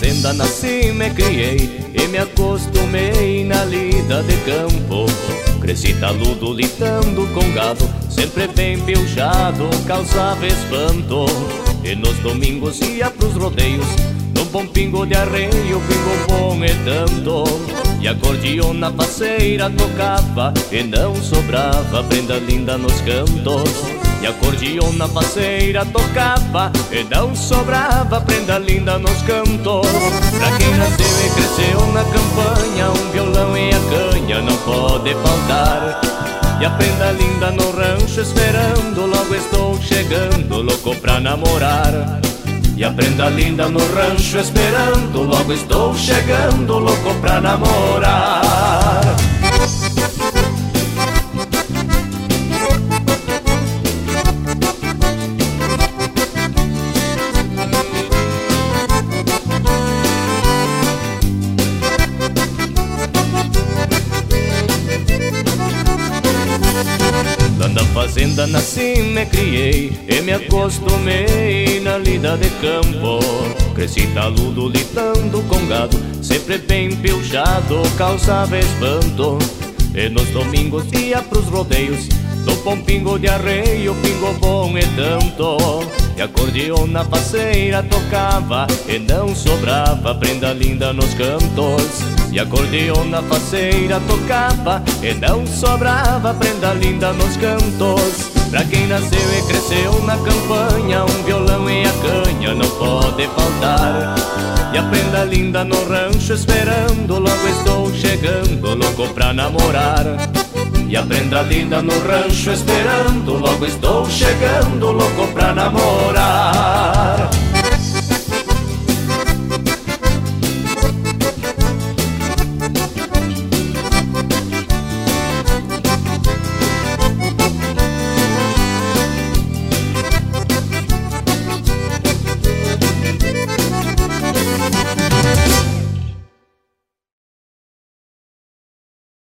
fazenda nasci, me criei e me acostumei na lida de campo. Cresci taludo lidando com gado, sempre bem pilchado, causava espanto. E nos domingos ia pros rodeios, num bom pingo de arreio, pingo bom e tanto. E a cordiona parceira tocava e não sobrava prenda linda nos cantos. E a cordiona parceira tocava e não sobrava prenda linda nos cantos. Pra quem nasceu e cresceu na campanha, um violão e a canha não pode faltar. E a prenda linda no rancho esperando, logo estou chegando, louco pra namorar. E a prenda linda no rancho esperando, logo estou chegando, louco pra namorar. Na fazenda nasci, me criei e me acostumei na lida de campo. Cresci taludo lidando com gado, sempre bem pilchado, causava espanto. E nos domingos ia pros rodeios, no bom pingo de arreio, pingo bom e tanto. E a cordiona parceira tocava e não sobrava prenda linda nos cantos. E a cordiona parceira tocava e não sobrava prenda linda nos cantos. Pra quem nasceu e cresceu na campanha, um violão e a canha não pode faltar. E a prenda linda no rancho esperando, logo estou chegando, louco pra namorar. E a prenda linda no rancho esperando, logo estou chegando, louco pra namorar.